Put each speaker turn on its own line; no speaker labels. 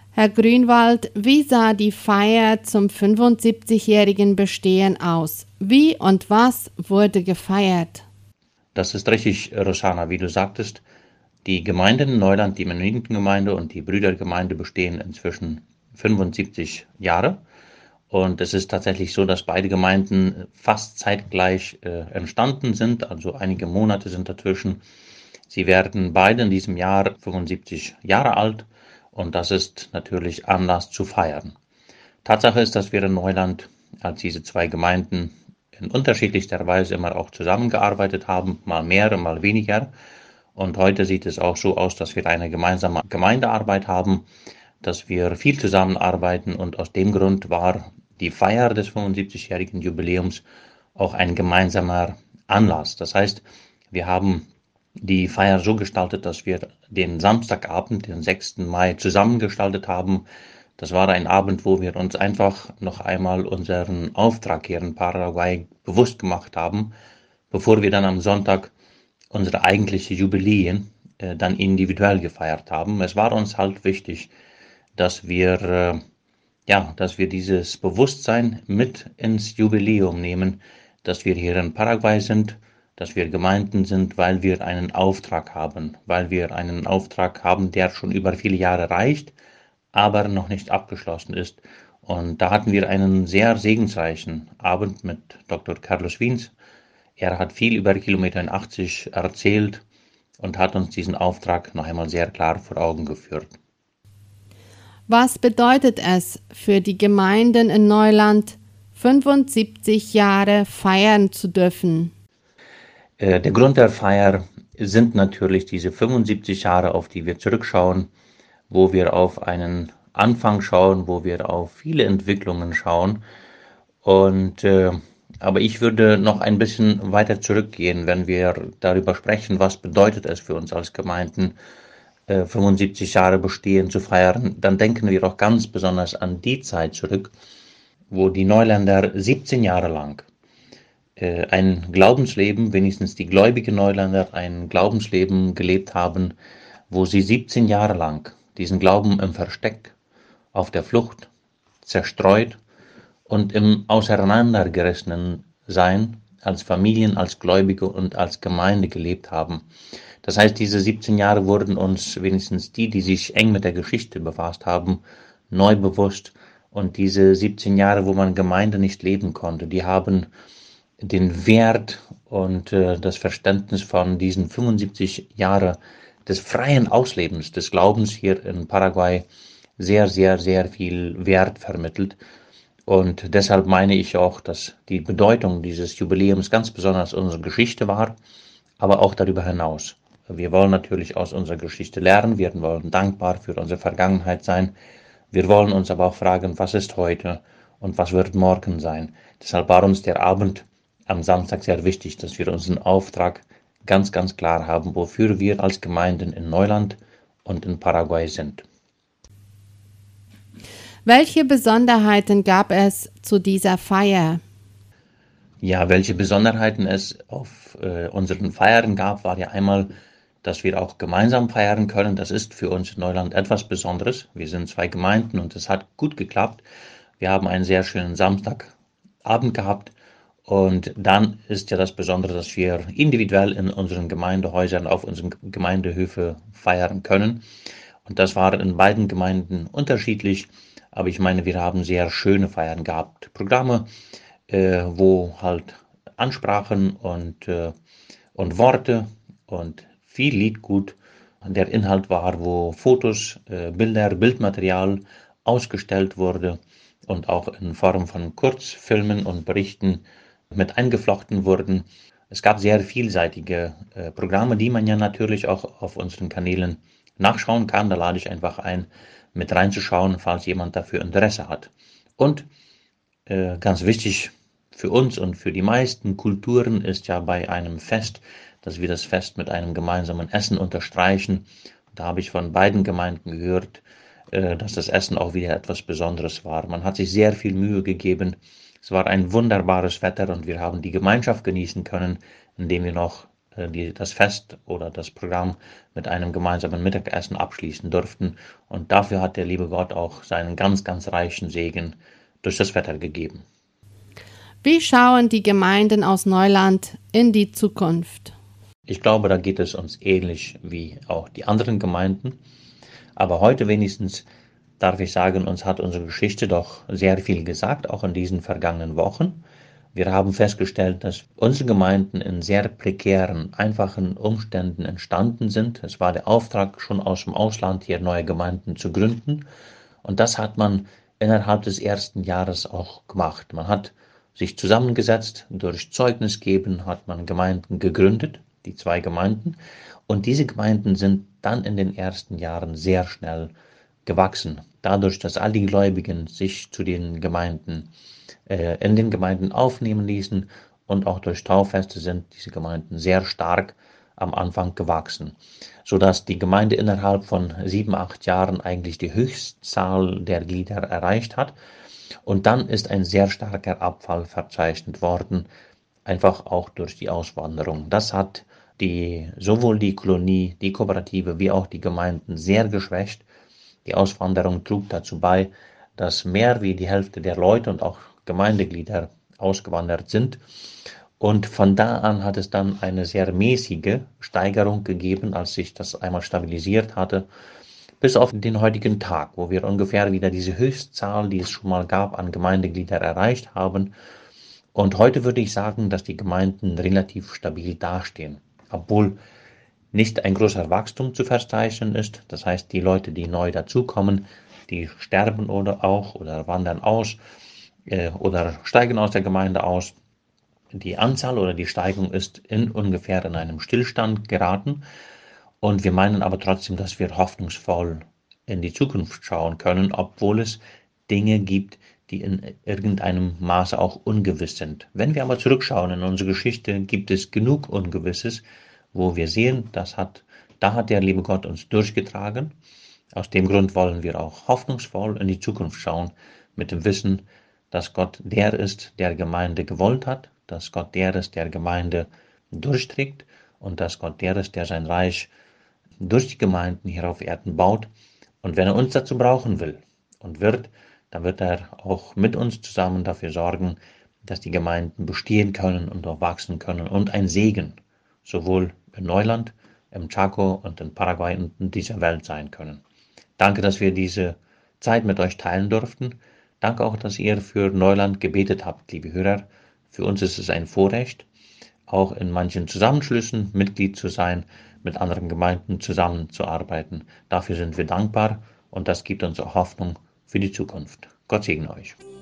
Herr Grünwald, wie sah die Feier zum 75-jährigen Bestehen aus? Wie und was wurde gefeiert?
Das ist richtig, Rosanna, wie du sagtest. Die Gemeinden in Neuland, die Mennonitengemeinde und die Brüdergemeinde bestehen inzwischen 75 Jahre. Und es ist tatsächlich so, dass beide Gemeinden fast zeitgleich entstanden sind, also einige Monate sind dazwischen. Sie werden beide in diesem Jahr 75 Jahre alt und das ist natürlich Anlass zu feiern. Tatsache ist, dass wir in Neuland als diese zwei Gemeinden in unterschiedlichster Weise immer auch zusammengearbeitet haben, mal mehr, mal weniger. Und heute sieht es auch so aus, dass wir eine gemeinsame Gemeindearbeit haben, dass wir viel zusammenarbeiten und aus dem Grund war die Feier des 75-jährigen Jubiläums auch ein gemeinsamer Anlass. Das heißt, wir haben die Feier so gestaltet, dass wir den Samstagabend, den 6. Mai, zusammengestaltet haben. Das war ein Abend, wo wir uns einfach noch einmal unseren Auftrag hier in Paraguay bewusst gemacht haben, bevor wir dann am Sonntag unsere eigentliche Jubiläen dann individuell gefeiert haben. Es war uns halt wichtig, dass wir dieses Bewusstsein mit ins Jubiläum nehmen, dass wir hier in Paraguay sind, dass wir Gemeinden sind, weil wir einen Auftrag haben, der schon über viele Jahre reicht, aber noch nicht abgeschlossen ist. Und da hatten wir einen sehr segensreichen Abend mit Dr. Carlos Wiens. Er hat viel über Kilometer 80 erzählt und hat uns diesen Auftrag noch einmal sehr klar vor Augen geführt.
Was bedeutet es für die Gemeinden in Neuland, 75 Jahre feiern zu dürfen?
Der Grund der Feier sind natürlich diese 75 Jahre, auf die wir zurückschauen, wo wir auf einen Anfang schauen, wo wir auf viele Entwicklungen schauen. Aber ich würde noch ein bisschen weiter zurückgehen, wenn wir darüber sprechen, was bedeutet es für uns als Gemeinden, 75 Jahre Bestehen zu feiern. Dann denken wir auch ganz besonders an die Zeit zurück, wo die Neuländer 17 Jahre lang ein Glaubensleben, wenigstens die gläubigen Neuländer, ein Glaubensleben gelebt haben, wo sie 17 Jahre lang diesen Glauben im Versteck, auf der Flucht, zerstreut und im auseinandergerissenen Sein als Familien, als Gläubige und als Gemeinde gelebt haben. Das heißt, diese 17 Jahre wurden uns, wenigstens die sich eng mit der Geschichte befasst haben, neu bewusst. Und diese 17 Jahre, wo man Gemeinde nicht leben konnte, die haben den Wert und das Verständnis von diesen 75 Jahre des freien Auslebens des Glaubens hier in Paraguay sehr, sehr, sehr viel Wert vermittelt. Und deshalb meine ich auch, dass die Bedeutung dieses Jubiläums ganz besonders unsere Geschichte war, aber auch darüber hinaus. Wir wollen natürlich aus unserer Geschichte lernen, wir wollen dankbar für unsere Vergangenheit sein, wir wollen uns aber auch fragen, was ist heute und was wird morgen sein. Deshalb war uns der Abend am Samstag sehr wichtig, dass wir unseren Auftrag ganz, ganz klar haben, wofür wir als Gemeinden in Neuland und in Paraguay sind.
Welche Besonderheiten gab es zu dieser Feier?
Ja, welche Besonderheiten es auf unseren Feiern gab, war ja einmal, dass wir auch gemeinsam feiern können. Das ist für uns in Neuland etwas Besonderes. Wir sind zwei Gemeinden und es hat gut geklappt. Wir haben einen sehr schönen Samstagabend gehabt. Und dann ist ja das Besondere, dass wir individuell in unseren Gemeindehäusern auf unseren Gemeindehöfe feiern können. Und das war in beiden Gemeinden unterschiedlich. Aber ich meine, wir haben sehr schöne Feiern gehabt. Programme, wo halt Ansprachen und Worte und viel Liedgut der Inhalt war, wo Fotos, Bilder, Bildmaterial ausgestellt wurde und auch in Form von Kurzfilmen und Berichten mit eingeflochten wurden. Es gab sehr vielseitige Programme, die man ja natürlich auch auf unseren Kanälen nachschauen kann. Da lade ich einfach ein, mit reinzuschauen, falls jemand dafür Interesse hat. Und ganz wichtig für uns und für die meisten Kulturen ist ja bei einem Fest, dass wir das Fest mit einem gemeinsamen Essen unterstreichen. Da habe ich von beiden Gemeinden gehört, dass das Essen auch wieder etwas Besonderes war. Man hat sich sehr viel Mühe gegeben. Es war ein wunderbares Wetter und wir haben die Gemeinschaft genießen können, indem wir noch das Fest oder das Programm mit einem gemeinsamen Mittagessen abschließen durften. Und dafür hat der liebe Gott auch seinen ganz, ganz reichen Segen durch das Wetter gegeben.
Wie schauen die Gemeinden aus Neuland in die Zukunft?
Ich glaube, da geht es uns ähnlich wie auch die anderen Gemeinden. Aber heute wenigstens darf ich sagen, uns hat unsere Geschichte doch sehr viel gesagt, auch in diesen vergangenen Wochen. Wir haben festgestellt, dass unsere Gemeinden in sehr prekären, einfachen Umständen entstanden sind. Es war der Auftrag, schon aus dem Ausland hier neue Gemeinden zu gründen. Und das hat man innerhalb des ersten Jahres auch gemacht. Man hat sich zusammengesetzt, durch Zeugnisgeben hat man Gemeinden gegründet, die 2 Gemeinden. Und diese Gemeinden sind dann in den ersten Jahren sehr schnell gewachsen. Dadurch, dass all die Gläubigen sich zu den Gemeinden in den Gemeinden aufnehmen ließen und auch durch Taufeste sind diese Gemeinden sehr stark am Anfang gewachsen, sodass die Gemeinde innerhalb von 7, 8 Jahren eigentlich die Höchstzahl der Glieder erreicht hat. Und dann ist ein sehr starker Abfall verzeichnet worden, einfach auch durch die Auswanderung. Das hat sowohl die Kolonie, die Kooperative wie auch die Gemeinden sehr geschwächt. Die Auswanderung trug dazu bei, dass mehr wie die Hälfte der Leute und auch Gemeindeglieder ausgewandert sind. Und von da an hat es dann eine sehr mäßige Steigerung gegeben, als sich das einmal stabilisiert hatte, bis auf den heutigen Tag, wo wir ungefähr wieder diese Höchstzahl, die es schon mal gab, an Gemeindeglieder erreicht haben. Und heute würde ich sagen, dass die Gemeinden relativ stabil dastehen, obwohl nicht ein großer Wachstum zu verzeichnen ist. Das heißt, die Leute, die neu dazukommen, die sterben oder wandern aus oder steigen aus der Gemeinde aus. Die Anzahl oder die Steigung ist ungefähr in einem Stillstand geraten. Und wir meinen aber trotzdem, dass wir hoffnungsvoll in die Zukunft schauen können, obwohl es Dinge gibt, die in irgendeinem Maße auch ungewiss sind. Wenn wir aber zurückschauen in unsere Geschichte, gibt es genug Ungewisses, wo wir sehen, da hat der liebe Gott uns durchgetragen. Aus dem Grund wollen wir auch hoffnungsvoll in die Zukunft schauen, mit dem Wissen, dass Gott der ist, der Gemeinde gewollt hat, dass Gott der ist, der Gemeinde durchträgt und dass Gott der ist, der sein Reich durch die Gemeinden hier auf Erden baut. Und wenn er uns dazu brauchen will und wird, dann wird er auch mit uns zusammen dafür sorgen, dass die Gemeinden bestehen können und auch wachsen können und ein Segen sowohl in Neuland, im Chaco und in Paraguay und in dieser Welt sein können. Danke, dass wir diese Zeit mit euch teilen durften. Danke auch, dass ihr für Neuland gebetet habt, liebe Hörer. Für uns ist es ein Vorrecht, auch in manchen Zusammenschlüssen Mitglied zu sein, mit anderen Gemeinden zusammenzuarbeiten. Dafür sind wir dankbar und das gibt uns auch Hoffnung für die Zukunft. Gott segne euch.